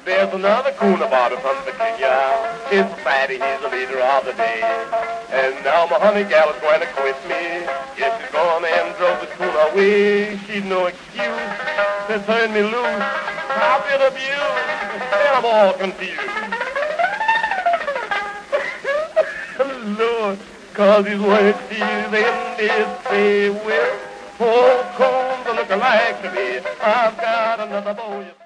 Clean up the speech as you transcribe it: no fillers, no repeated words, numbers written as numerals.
There's another coon about it from Virginia. In society, he's the leader of the day. And now my honey gal is going to quit me. Yes, she's gone and drove the coon away. She'd no excuse to turn me loose. I've been abused, and I'm all confused. Lord, 'cause these words she's in this say, well, four coons are looking like to me. I've got another boy.